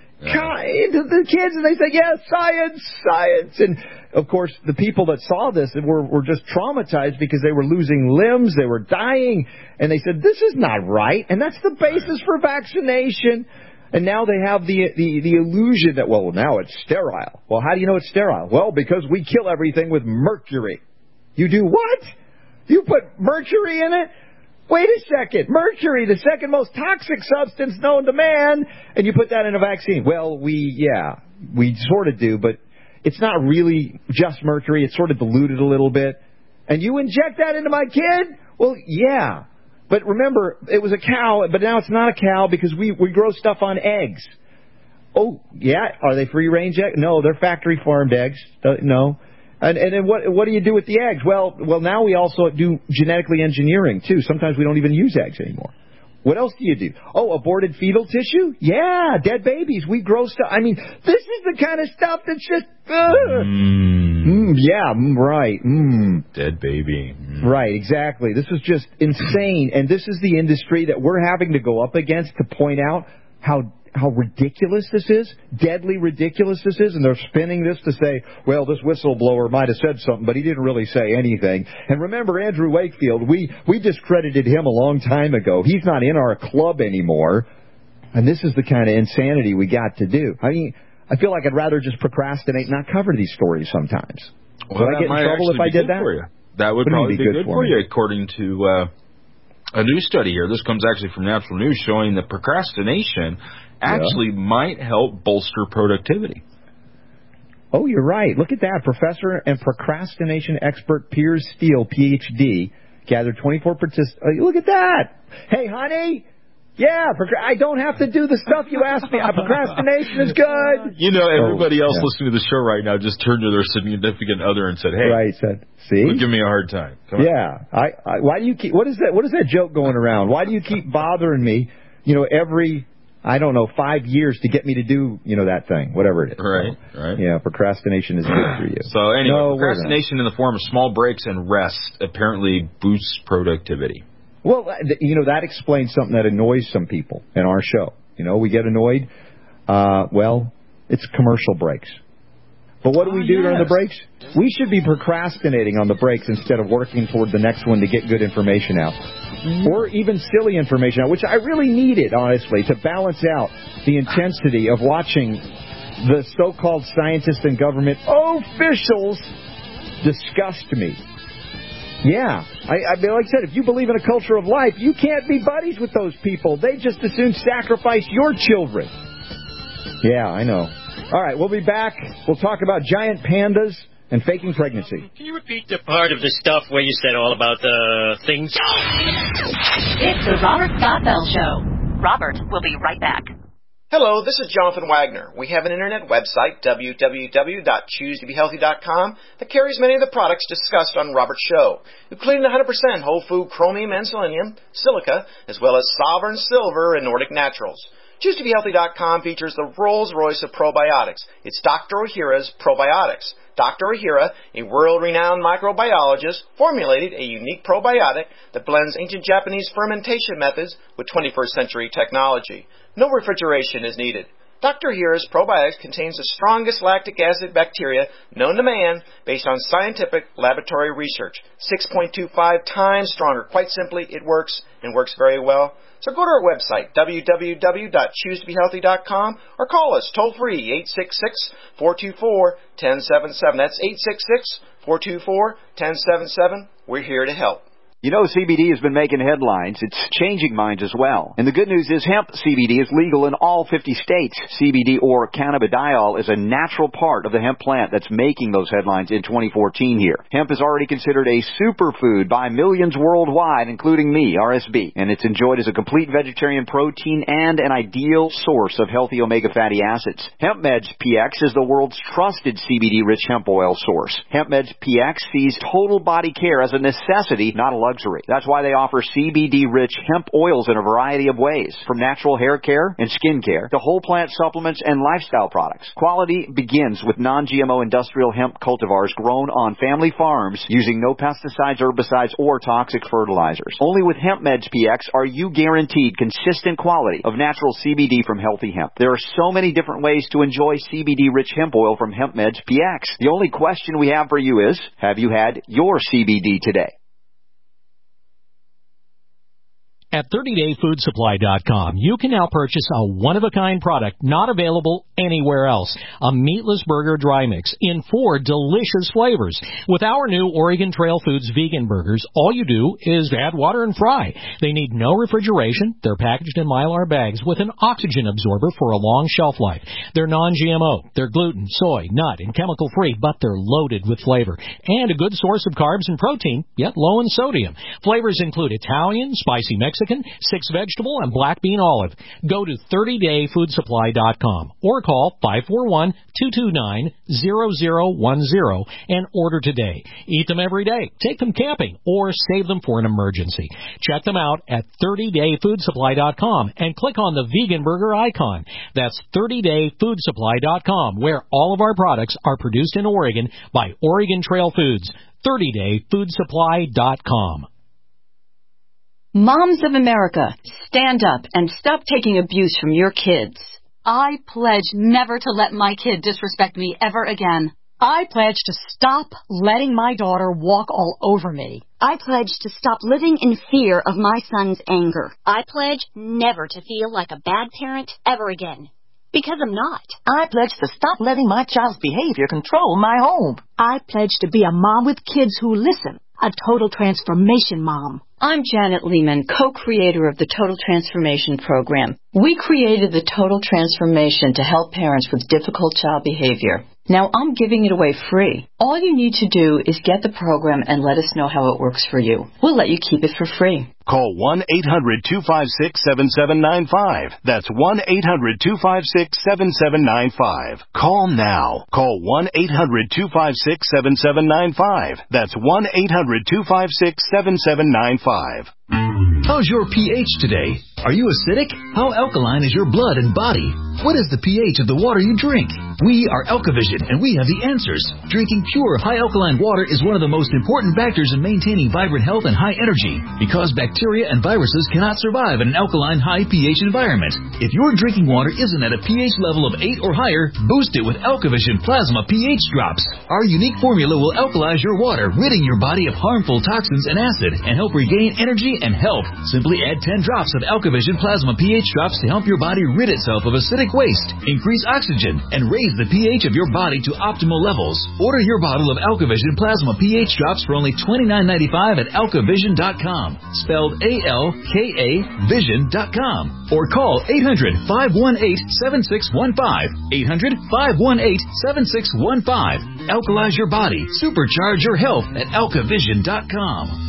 into the kids, and they say, yes, science. And, of course, the people that saw this were just traumatized because they were losing limbs, they were dying, and they said, this is not right, and that's the basis for vaccination. And now they have the illusion that, now it's sterile. Well, how do you know it's sterile? Well, because we kill everything with mercury. You do what? You put mercury in it? Wait a second. Mercury, the second most toxic substance known to man, and you put that in a vaccine. Well, we sort of do, but it's not really just mercury. It's sort of diluted a little bit. And you inject that into my kid? Well, yeah. But remember, it was a cow, but now it's not a cow because we grow stuff on eggs. Oh, yeah. Are they free-range eggs? No, they're factory-farmed eggs. No. And then what do you do with the eggs? Well, now we also do genetically engineering, too. Sometimes we don't even use eggs anymore. What else do you do? Oh, aborted fetal tissue? Yeah, dead babies. We grow stuff. I mean, this is the kind of stuff that's just... right. Dead baby. Right, exactly. This is just insane. And this is the industry that we're having to go up against to point out how ridiculous this is, deadly ridiculous this is, and they're spinning this to say, well, this whistleblower might have said something, but he didn't really say anything. And remember, Andrew Wakefield, we discredited him a long time ago. He's not in our club anymore, and this is the kind of insanity we got to do. I mean, I feel like I'd rather just procrastinate and not cover these stories sometimes. Well, would I get in trouble if I did that? For you. That would probably be good for you, according to a new study here. This comes actually from Natural News, showing that procrastination actually might help bolster productivity. Oh, you're right. Look at that. Professor and procrastination expert Piers Steele, Ph.D., gathered 24 participants. Look at that. Hey, honey. Yeah, I don't have to do the stuff you asked me. Procrastination is good. You know, everybody else listening to the show right now just turned to their significant other and said, "Hey, see, give me a hard time." Come on. Why do you keep? What is that joke going around? Why do you keep bothering me? You know, every 5 years to get me to do that thing, whatever it is. Right. Yeah, procrastination is good for you. So anyway, procrastination in the form of small breaks and rest apparently boosts productivity. Well, that explains something that annoys some people in our show. We get annoyed. It's commercial breaks. But what do we do during the breaks? We should be procrastinating on the breaks instead of working toward the next one to get good information out. Or even silly information out, which I really needed, honestly, to balance out the intensity of watching the so-called scientists and government officials disgust me. Yeah. I mean, like I said, if you believe in a culture of life, you can't be buddies with those people. They just as soon sacrifice your children. Yeah, I know. All right, we'll be back. We'll talk about giant pandas and faking pregnancy. Can you repeat the part of the stuff where you said all about the things? It's the Robert Scott Bell Show. Robert will be right back. Hello, this is Jonathan Wagner. We have an internet website, www.choosetobehealthy.com, that carries many of the products discussed on Robert's show, including 100% whole food chromium and selenium, silica, as well as Sovereign Silver and Nordic Naturals. ChooseToBeHealthy.com features the Rolls-Royce of probiotics. It's Dr. Ohhira's Probiotics. Dr. Ohhira, a world-renowned microbiologist, formulated a unique probiotic that blends ancient Japanese fermentation methods with 21st century technology. No refrigeration is needed. Dr. Ohhira's probiotics contains the strongest lactic acid bacteria known to man based on scientific laboratory research. 6.25 times stronger. Quite simply, it works and works very well. So go to our website, www.choosetobehealthy.com, or call us toll-free, 866-424-1077. That's 866-424-1077. We're here to help. CBD has been making headlines. It's changing minds as well. And the good news is hemp CBD is legal in all 50 states. CBD, or cannabidiol, is a natural part of the hemp plant that's making those headlines in 2014 here. Hemp is already considered a superfood by millions worldwide, including me, RSB. And it's enjoyed as a complete vegetarian protein and an ideal source of healthy omega fatty acids. HempMeds PX is the world's trusted CBD-rich hemp oil source. HempMeds PX sees total body care as a necessity, not a luxury. That's why they offer CBD-rich hemp oils in a variety of ways, from natural hair care and skin care to whole plant supplements and lifestyle products. Quality begins with non-GMO industrial hemp cultivars grown on family farms using no pesticides, herbicides, or toxic fertilizers. Only with HempMeds PX are you guaranteed consistent quality of natural CBD from healthy hemp. There are so many different ways to enjoy CBD-rich hemp oil from HempMeds PX. The only question we have for you is, have you had your CBD today? At 30dayfoodsupply.com, you can now purchase a one-of-a-kind product not available anywhere else. A meatless burger dry mix in 4 delicious flavors. With our new Oregon Trail Foods vegan burgers, all you do is add water and fry. They need no refrigeration. They're packaged in Mylar bags with an oxygen absorber for a long shelf life. They're non-GMO. They're gluten, soy, nut, and chemical-free, but they're loaded with flavor. And a good source of carbs and protein, yet low in sodium. Flavors include Italian, spicy Mexican, 6-vegetable, and black bean olive. Go to 30dayfoodsupply.com or call 541-229-0010 and order today. Eat them every day, take them camping, or save them for an emergency. Check them out at 30dayfoodsupply.com and click on the vegan burger icon. That's 30dayfoodsupply.com, where all of our products are produced in Oregon by Oregon Trail Foods. 30dayfoodsupply.com. Moms of America, stand up and stop taking abuse from your kids. I pledge never to let my kid disrespect me ever again. I pledge to stop letting my daughter walk all over me. I pledge to stop living in fear of my son's anger. I pledge never to feel like a bad parent ever again. Because I'm not. I pledge to stop letting my child's behavior control my home. I pledge to be a mom with kids who listen. A total transformation mom. I'm Janet Lehman, co-creator of the Total Transformation Program. We created the Total Transformation to help parents with difficult child behavior. Now I'm giving it away free. All you need to do is get the program and let us know how it works for you. We'll let you keep it for free. Call 1-800-256-7795. That's 1-800-256-7795. Call now. Call 1-800-256-7795. That's 1-800-256-7795. How's your pH today? Are you acidic? How alkaline is your blood and body? What is the pH of the water you drink? We are AlkaVision, and we have the answers. Drinking pure, high alkaline water is one of the most important factors in maintaining vibrant health and high energy, because bacteria and viruses cannot survive in an alkaline, high pH environment. If your drinking water isn't at a pH level of 8 or higher, boost it with AlkaVision Plasma pH Drops. Our unique formula will alkalize your water, ridding your body of harmful toxins and acid, and help regain energy and health. Simply add 10 drops of AlkaVision Plasma pH Drops to help your body rid itself of acidic waste, increase oxygen, and raise the pH of your body to optimal levels. Order your bottle of AlkaVision Plasma pH Drops for only $29.95 at AlkaVision.com, spelled A-L-K-A Vision.com, or call 800-518-7615, 800-518-7615. Alkalize your body, supercharge your health at AlkaVision.com.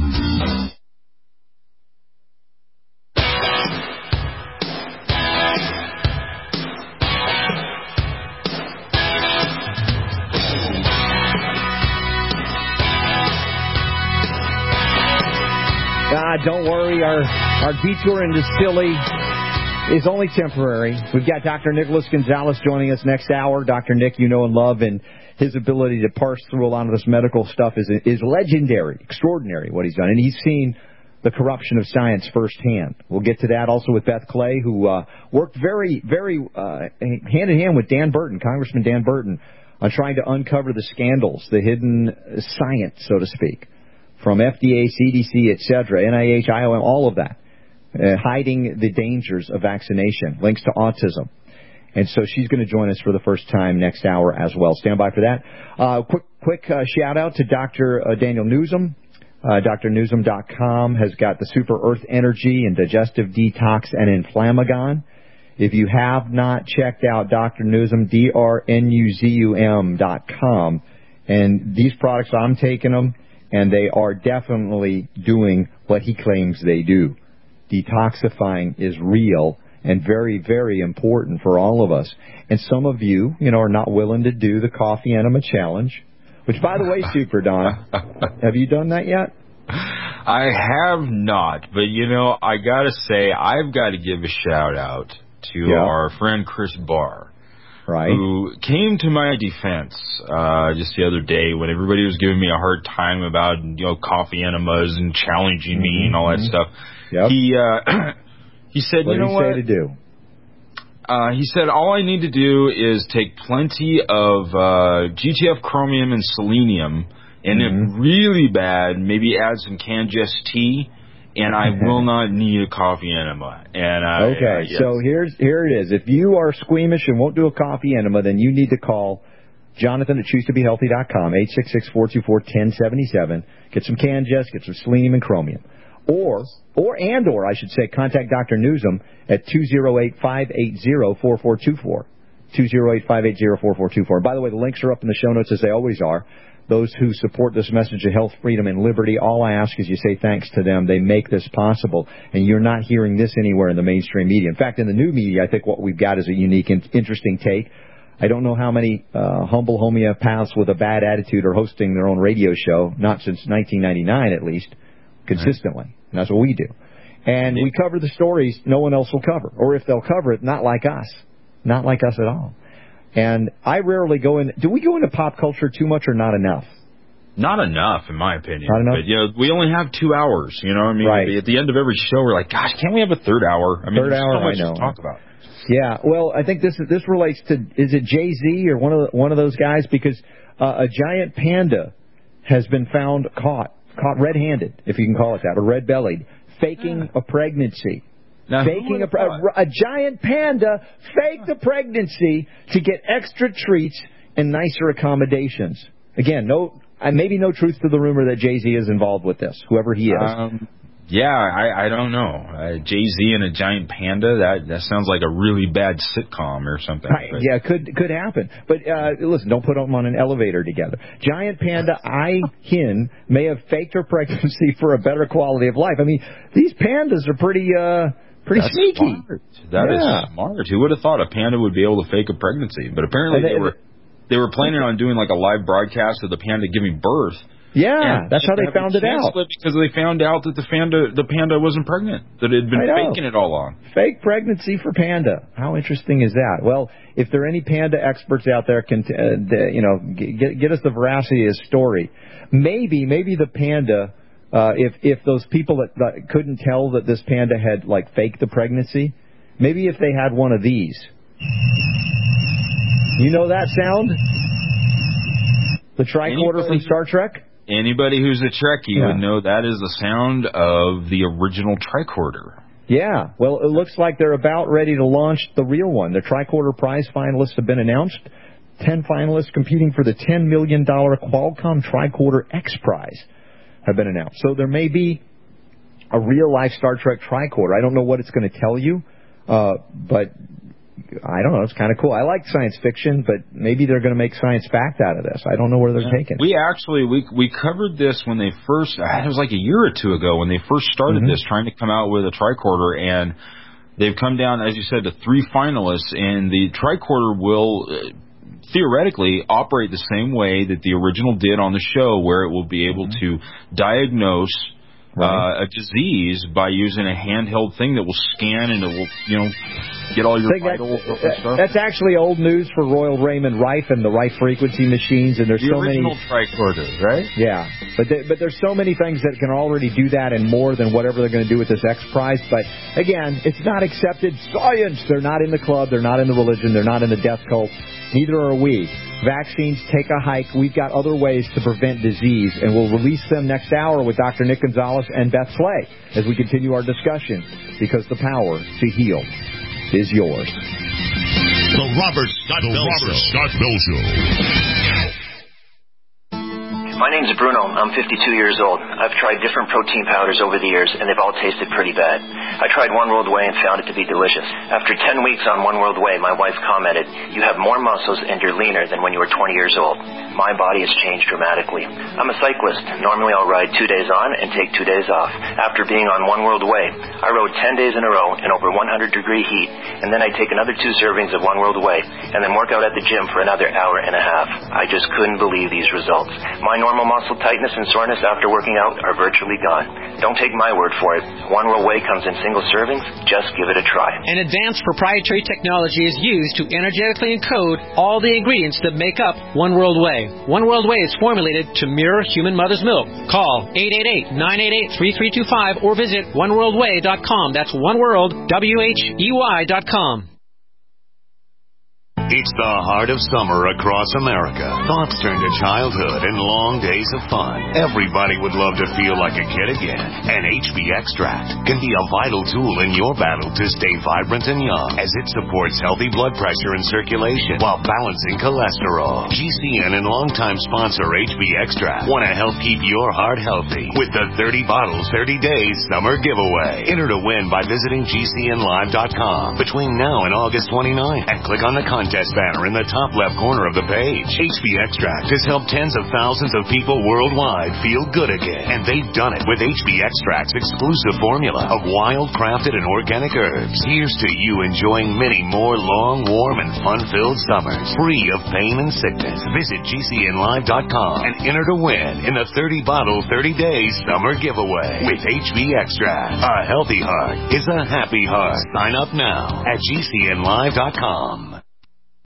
Don't worry, our detour into Distillery is only temporary. We've got Dr. Nicholas Gonzalez joining us next hour. Dr. Nick, you know and love, and his ability to parse through a lot of this medical stuff is legendary, extraordinary what he's done. And he's seen the corruption of science firsthand. We'll get to that also with Beth Clay, who worked very, very hand in hand with Dan Burton, Congressman Dan Burton, on trying to uncover the scandals, the hidden science, so to speak, from FDA, CDC, etc., NIH, IOM, all of that, hiding the dangers of vaccination, links to autism. And so she's going to join us for the first time next hour as well. Stand by for that. Quick shout-out to Dr. Daniel Newsom. DrNewsom.com has got the Super Earth Energy and Digestive Detox and Inflammagon. If you have not checked out Dr. Newsom, DrNuzum.com, and these products, I'm taking them, and they are definitely doing what he claims they do. Detoxifying is real and very, very important for all of us. And some of you, are not willing to do the coffee enema challenge, which, by the way, Super Don, have you done that yet? I have not, but, I got to say, I've got to give a shout-out to our friend Chris Barr. Right. Who came to my defense just the other day when everybody was giving me a hard time about coffee enemas and challenging me and all that stuff. Yep. He said, what did he say to do? He said all I need to do is take plenty of GTF chromium and selenium, and if really bad, maybe add some Cangest tea. And I will not need a coffee enema. And yes. So here it is. If you are squeamish and won't do a coffee enema, then you need to call Jonathan at ChooseToBeHealthy.com, 866-424-1077. Get some Cangest, get some selenium and chromium. Or I should say, contact Dr. Newsom at 208-580-4424. 208-580-4424. By the way, the links are up in the show notes as they always are. Those who support this message of health, freedom, and liberty, all I ask is you say thanks to them. They make this possible, and you're not hearing this anywhere in the mainstream media. In fact, in the new media, I think what we've got is a unique and interesting take. I don't know how many humble homeopaths with a bad attitude are hosting their own radio show, not since 1999 at least, consistently. And that's what we do. And we cover the stories no one else will cover, or if they'll cover it, not like us at all. And I rarely go in. Do we go into pop culture too much or not enough? Not enough, in my opinion. Not enough? But, we only have 2 hours, Right. At the end of every show, we're like, gosh, can't we have a third hour? Third hour, so much I know. to talk about. Yeah, well, I think this relates to, is it Jay-Z or one of those guys? Because a giant panda has been found caught red-handed, if you can call it that, or red-bellied, faking a pregnancy. Now, faking a giant panda faked the pregnancy to get extra treats and nicer accommodations. Again, maybe no truth to the rumor that Jay-Z is involved with this, whoever he is. I don't know. Jay-Z and a giant panda, that sounds like a really bad sitcom or something. Yeah, could happen. But listen, don't put them on an elevator together. Giant panda Ai Hin may have faked her pregnancy for a better quality of life. I mean, these pandas are pretty sneaky. Smart. That is smart. Who would have thought a panda would be able to fake a pregnancy? But apparently they were planning on doing like a live broadcast of the panda giving birth. Yeah, that's how they found it out. Because they found out that the panda wasn't pregnant, that it had been faking it all along. Fake pregnancy for panda. How interesting is that? Well, if there are any panda experts out there, can get us the veracity of the story. Maybe the panda. If those people that couldn't tell that this panda had like faked the pregnancy, maybe if they had one of these. You know that sound? The tricorder from Star Trek? Anybody who's a Trekkie would know that is the sound of the original tricorder. Yeah. Well, it looks like they're about ready to launch the real one. The tricorder prize finalists have been announced. 10 finalists competing for the $10 million Qualcomm Tricorder X Prize have been announced. So there may be a real-life Star Trek tricorder. I don't know what it's going to tell you, but I don't know. It's kind of cool. I like science fiction, but maybe they're going to make science fact out of this. I don't know where they're taking it. We actually, we covered this when they first, it was like a year or two ago when they first started this, trying to come out with a tricorder, and they've come down, as you said, to 3 finalists, and the tricorder will theoretically operate the same way that the original did on the show, where it will be able to diagnose a disease by using a handheld thing that will scan and it will, get all your vitals stuff. That's actually old news for Royal Raymond Rife and the Rife frequency machines, and there's the so many original tricorder, right? Yeah, but there's so many things that can already do that and more than whatever they're going to do with this X Prize. But again, it's not accepted science. They're not in the club. They're not in the religion. They're not in the death cult. Neither are we. Vaccines, take a hike. We've got other ways to prevent disease, and we'll release them next hour with Dr. Nick Gonzalez and Beth Clay as we continue our discussion, because the power to heal is yours. The Robert Scott Bell Show. My name's Bruno. I'm 52 years old. I've tried different protein powders over the years, and they've all tasted pretty bad. I tried One World Whey and found it to be delicious. After 10 weeks on One World Whey, my wife commented, "You have more muscles and you're leaner than when you were 20 years old." My body has changed dramatically. I'm a cyclist. Normally I'll ride 2 days on and take 2 days off. After being on One World Whey, I rode 10 days in a row in over 100-degree heat, and then I take another 2 servings of One World Whey, and then work out at the gym for another hour and a half. I just couldn't believe these results. My normal muscle tightness and soreness after working out are virtually gone. Don't take my word for it. One World Whey comes in single servings. Just give it a try. An advanced proprietary technology is used to energetically encode all the ingredients that make up One World Whey. One World Whey is formulated to mirror human mother's milk. Call 888-988-3325 or visit oneworldwhey.com. That's oneworldwhey.com. It's the heart of summer across America. Thoughts turn to childhood and long days of fun. Everybody would love to feel like a kid again. And HB Extract can be a vital tool in your battle to stay vibrant and young, as it supports healthy blood pressure and circulation while balancing cholesterol. GCN and longtime sponsor HB Extract want to help keep your heart healthy with the 30 bottles, 30 days summer giveaway. Enter to win by visiting GCNlive.com between now and August 29 and click on the contest banner in the top left corner of the page. HB Extract has helped tens of thousands of people worldwide feel good again, and they've done it with HB Extract's exclusive formula of wild, crafted, and organic herbs. Here's to you enjoying many more long, warm, and fun-filled summers, free of pain and sickness. Visit GCNlive.com and enter to win in the 30-bottle, 30 days summer giveaway with HB Extract. A healthy heart is a happy heart. Sign up now at GCNlive.com.